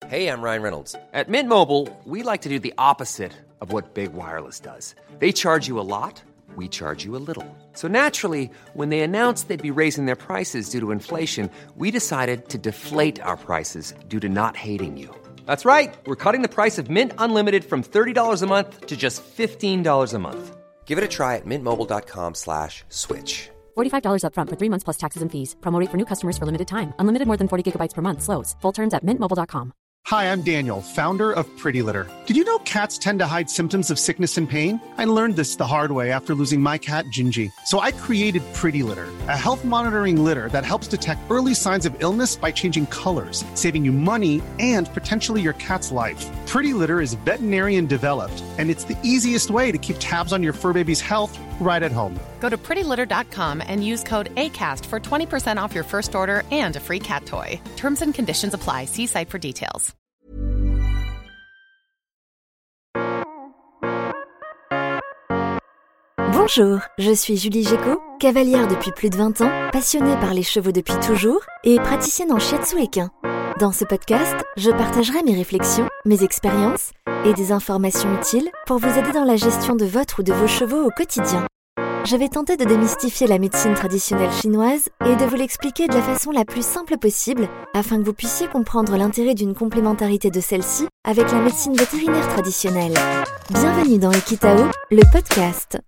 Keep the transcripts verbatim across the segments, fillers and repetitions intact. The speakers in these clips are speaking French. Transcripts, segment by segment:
Hey, I'm Ryan Reynolds. At Mint Mobile, we like to do the opposite of what Big Wireless does. They charge you a lot, we charge you a little. So naturally, when they announced they'd be raising their prices due to inflation, we decided to deflate our prices due to not hating you. That's right. We're cutting the price of Mint Unlimited from thirty dollars a month to just fifteen dollars a month. Give it a try at mintmobile.com slash switch. forty-five dollars up front for three months plus taxes and fees. Promo rate for new customers for limited time. Unlimited more than forty gigabytes per month. Slows full terms at mint mobile dot com. Hi, I'm Daniel, founder of Pretty Litter. Did you know cats tend to hide symptoms of sickness and pain? I learned this the hard way after losing my cat, Gingy. So I created Pretty Litter, a health monitoring litter that helps detect early signs of illness by changing colors, saving you money and potentially your cat's life. Pretty Litter is veterinarian developed, and it's the easiest way to keep tabs on your fur baby's health right at home. Go to pretty litter dot com and use code ACAST for twenty percent off your first order and a free cat toy. Terms and conditions apply. See site for details. Bonjour, je suis Julie Gécaud, cavalière depuis plus de vingt ans, passionnée par les chevaux depuis toujours et praticienne en shiatsu équin. Dans ce podcast, je partagerai mes réflexions, mes expériences et des informations utiles pour vous aider dans la gestion de votre ou de vos chevaux au quotidien. Je vais tenter de démystifier la médecine traditionnelle chinoise et de vous l'expliquer de la façon la plus simple possible afin que vous puissiez comprendre l'intérêt d'une complémentarité de celle-ci avec la médecine vétérinaire traditionnelle. Bienvenue dans Equitao, le podcast.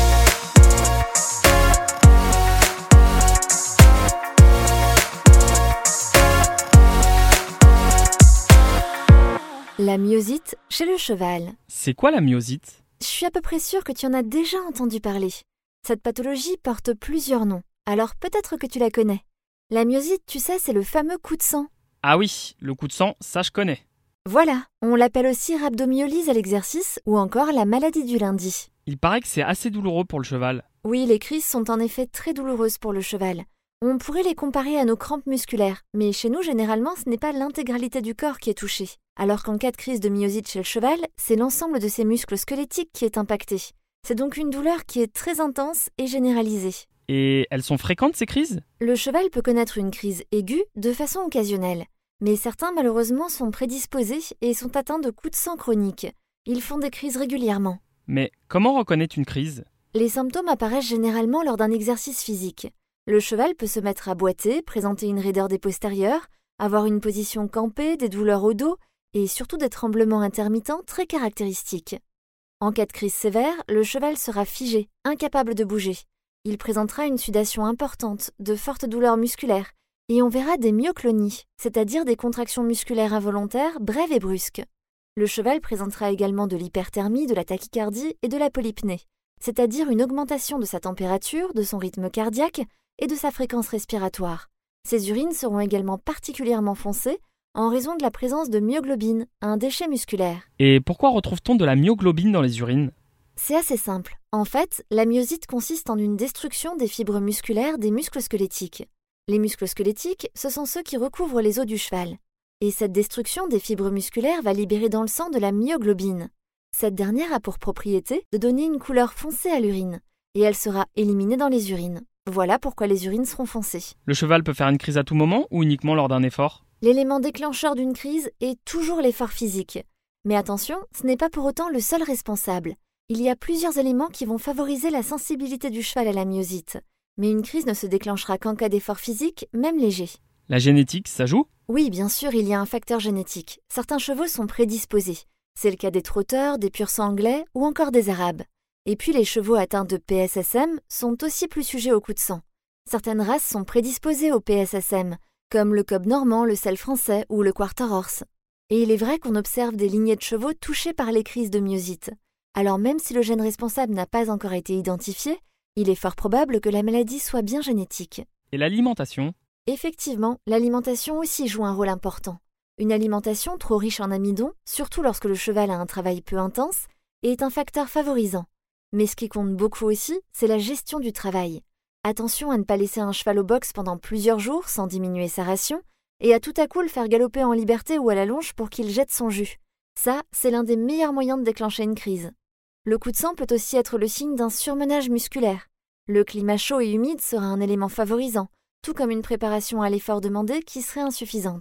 La myosite chez le cheval. C'est quoi la myosite ? Je suis à peu près sûre que tu en as déjà entendu parler. Cette pathologie porte plusieurs noms, alors peut-être que tu la connais. La myosite, tu sais, c'est le fameux coup de sang. Ah oui, le coup de sang, ça je connais. Voilà, on l'appelle aussi rhabdomyolyse à l'exercice ou encore la maladie du lundi. Il paraît que c'est assez douloureux pour le cheval. Oui, les crises sont en effet très douloureuses pour le cheval. On pourrait les comparer à nos crampes musculaires, mais chez nous, généralement, ce n'est pas l'intégralité du corps qui est touchée. Alors qu'en cas de crise de myosite chez le cheval, c'est l'ensemble de ses muscles squelettiques qui est impacté. C'est donc une douleur qui est très intense et généralisée. Et elles sont fréquentes ces crises ? Le cheval peut connaître une crise aiguë de façon occasionnelle, mais certains malheureusement sont prédisposés et sont atteints de coups de sang chroniques. Ils font des crises régulièrement. Mais comment reconnaître une crise ? Les symptômes apparaissent généralement lors d'un exercice physique. Le cheval peut se mettre à boiter, présenter une raideur des postérieurs, avoir une position campée, des douleurs au dos et surtout des tremblements intermittents très caractéristiques. En cas de crise sévère, le cheval sera figé, incapable de bouger. Il présentera une sudation importante, de fortes douleurs musculaires et on verra des myoclonies, c'est-à-dire des contractions musculaires involontaires brèves et brusques. Le cheval présentera également de l'hyperthermie, de la tachycardie et de la polypnée, c'est-à-dire une augmentation de sa température, de son rythme cardiaque et de sa fréquence respiratoire. Ses urines seront également particulièrement foncées en raison de la présence de myoglobine, un déchet musculaire. Et pourquoi retrouve-t-on de la myoglobine dans les urines ? C'est assez simple. En fait, la myosite consiste en une destruction des fibres musculaires des muscles squelettiques. Les muscles squelettiques, ce sont ceux qui recouvrent les os du cheval. Et cette destruction des fibres musculaires va libérer dans le sang de la myoglobine. Cette dernière a pour propriété de donner une couleur foncée à l'urine, et elle sera éliminée dans les urines. Voilà pourquoi les urines seront foncées. Le cheval peut faire une crise à tout moment ou uniquement lors d'un effort ? L'élément déclencheur d'une crise est toujours l'effort physique. Mais attention, ce n'est pas pour autant le seul responsable. Il y a plusieurs éléments qui vont favoriser la sensibilité du cheval à la myosite. Mais une crise ne se déclenchera qu'en cas d'effort physique, même léger. La génétique, ça joue ? Oui, bien sûr, il y a un facteur génétique. Certains chevaux sont prédisposés. C'est le cas des trotteurs, des pur-sang anglais ou encore des arabes. Et puis les chevaux atteints de P S S M sont aussi plus sujets aux coups de sang. Certaines races sont prédisposées au P S S M, comme le cob normand, le selle français ou le quarter horse. Et il est vrai qu'on observe des lignées de chevaux touchés par les crises de myosite. Alors même si le gène responsable n'a pas encore été identifié, il est fort probable que la maladie soit bien génétique. Et l'alimentation ? Effectivement, l'alimentation aussi joue un rôle important. Une alimentation trop riche en amidon, surtout lorsque le cheval a un travail peu intense, est un facteur favorisant. Mais ce qui compte beaucoup aussi, c'est la gestion du travail. Attention à ne pas laisser un cheval au box pendant plusieurs jours sans diminuer sa ration, et à tout à coup le faire galoper en liberté ou à la longe pour qu'il jette son jus. Ça, c'est l'un des meilleurs moyens de déclencher une crise. Le coup de sang peut aussi être le signe d'un surmenage musculaire. Le climat chaud et humide sera un élément favorisant, tout comme une préparation à l'effort demandé qui serait insuffisante.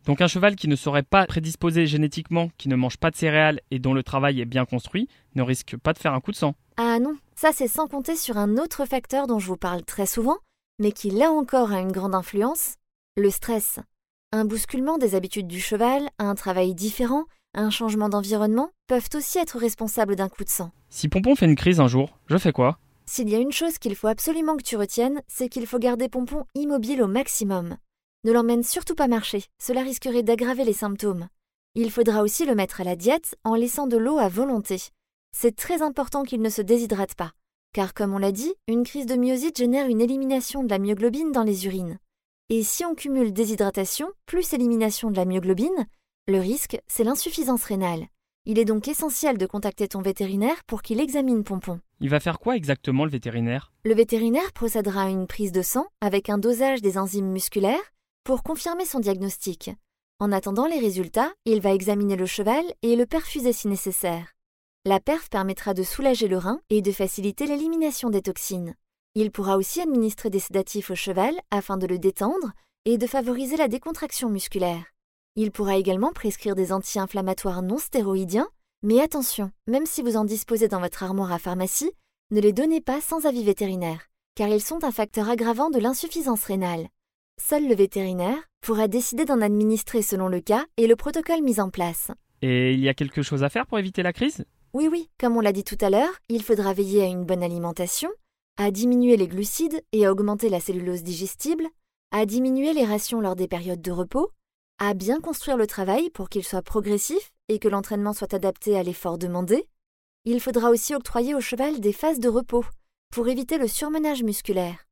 Donc un cheval qui ne serait pas prédisposé génétiquement, qui ne mange pas de céréales et dont le travail est bien construit, ne risque pas de faire un coup de sang. Ah non, ça c'est sans compter sur un autre facteur dont je vous parle très souvent, mais qui là encore a une grande influence, le stress. Un bousculement des habitudes du cheval, un travail différent, un changement d'environnement peuvent aussi être responsables d'un coup de sang. Si Pompon fait une crise un jour, je fais quoi ? S'il y a une chose qu'il faut absolument que tu retiennes, c'est qu'il faut garder Pompon immobile au maximum. Ne l'emmène surtout pas marcher, cela risquerait d'aggraver les symptômes. Il faudra aussi le mettre à la diète en laissant de l'eau à volonté. C'est très important qu'il ne se déshydrate pas, car comme on l'a dit, une crise de myosite génère une élimination de la myoglobine dans les urines. Et si on cumule déshydratation plus élimination de la myoglobine, le risque, c'est l'insuffisance rénale. Il est donc essentiel de contacter ton vétérinaire pour qu'il examine Pompon. Il va faire quoi exactement le vétérinaire ? Le vétérinaire procédera à une prise de sang avec un dosage des enzymes musculaires pour confirmer son diagnostic. En attendant les résultats, il va examiner le cheval et le perfuser si nécessaire. La perf permettra de soulager le rein et de faciliter l'élimination des toxines. Il pourra aussi administrer des sédatifs au cheval afin de le détendre et de favoriser la décontraction musculaire. Il pourra également prescrire des anti-inflammatoires non stéroïdiens, mais attention, même si vous en disposez dans votre armoire à pharmacie, ne les donnez pas sans avis vétérinaire, car ils sont un facteur aggravant de l'insuffisance rénale. Seul le vétérinaire pourra décider d'en administrer selon le cas et le protocole mis en place. Et il y a quelque chose à faire pour éviter la crise ? Oui, oui, comme on l'a dit tout à l'heure, il faudra veiller à une bonne alimentation, à diminuer les glucides et à augmenter la cellulose digestible, à diminuer les rations lors des périodes de repos, à bien construire le travail pour qu'il soit progressif et que l'entraînement soit adapté à l'effort demandé. Il faudra aussi octroyer au cheval des phases de repos pour éviter le surmenage musculaire.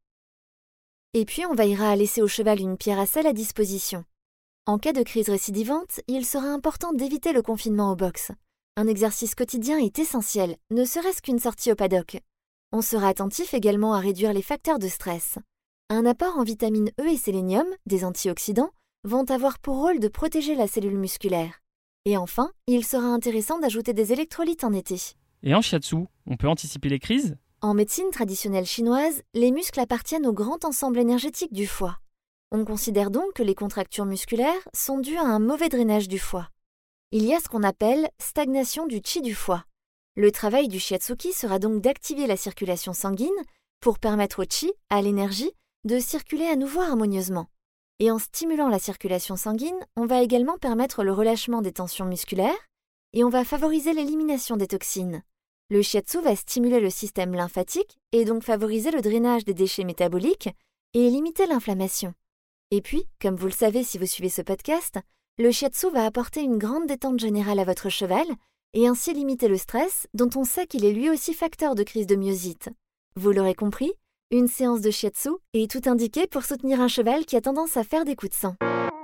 Et puis on veillera à laisser au cheval une pierre à sel à disposition. En cas de crise récidivante, il sera important d'éviter le confinement au box. Un exercice quotidien est essentiel, ne serait-ce qu'une sortie au paddock. On sera attentif également à réduire les facteurs de stress. Un apport en vitamines E et sélénium, des antioxydants, vont avoir pour rôle de protéger la cellule musculaire. Et enfin, il sera intéressant d'ajouter des électrolytes en été. Et en shiatsu, on peut anticiper les crises ? En médecine traditionnelle chinoise, les muscles appartiennent au grand ensemble énergétique du foie. On considère donc que les contractures musculaires sont dues à un mauvais drainage du foie. Il y a ce qu'on appelle stagnation du qi du foie. Le travail du shiatsuki sera donc d'activer la circulation sanguine pour permettre au qi, à l'énergie, de circuler à nouveau harmonieusement. Et en stimulant la circulation sanguine, on va également permettre le relâchement des tensions musculaires et on va favoriser l'élimination des toxines. Le shiatsu va stimuler le système lymphatique et donc favoriser le drainage des déchets métaboliques et limiter l'inflammation. Et puis, comme vous le savez si vous suivez ce podcast, le shiatsu va apporter une grande détente générale à votre cheval et ainsi limiter le stress dont on sait qu'il est lui aussi facteur de crise de myosite. Vous l'aurez compris, une séance de shiatsu est tout indiquée pour soutenir un cheval qui a tendance à faire des coups de sang.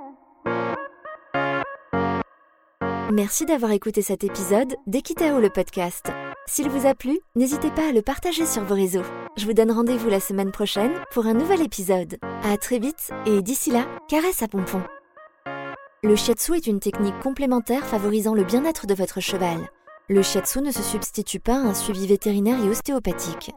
Merci d'avoir écouté cet épisode d'Equitao le podcast. S'il vous a plu, n'hésitez pas à le partager sur vos réseaux. Je vous donne rendez-vous la semaine prochaine pour un nouvel épisode. À très vite et d'ici là, caresse à Pompon. Le shiatsu est une technique complémentaire favorisant le bien-être de votre cheval. Le shiatsu ne se substitue pas à un suivi vétérinaire et ostéopathique.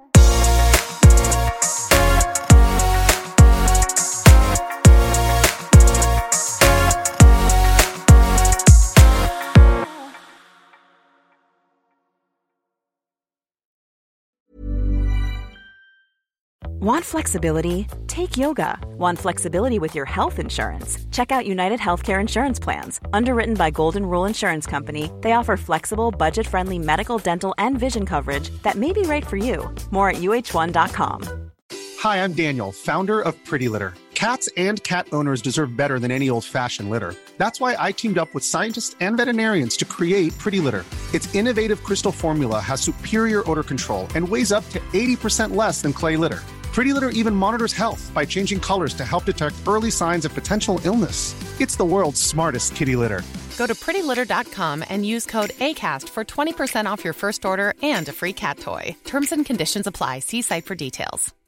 Want flexibility? Take yoga. Want flexibility with your health insurance? Check out United Healthcare Insurance Plans. Underwritten by Golden Rule Insurance Company, they offer flexible, budget-friendly medical, dental, and vision coverage that may be right for you. More at U H one dot com. Hi, I'm Daniel, founder of Pretty Litter. Cats and cat owners deserve better than any old-fashioned litter. That's why I teamed up with scientists and veterinarians to create Pretty Litter. Its innovative crystal formula has superior odor control and weighs up to eighty percent less than clay litter. Pretty Litter even monitors health by changing colors to help detect early signs of potential illness. It's the world's smartest kitty litter. Go to pretty litter dot com and use code ACAST for twenty percent off your first order and a free cat toy. Terms and conditions apply. See site for details.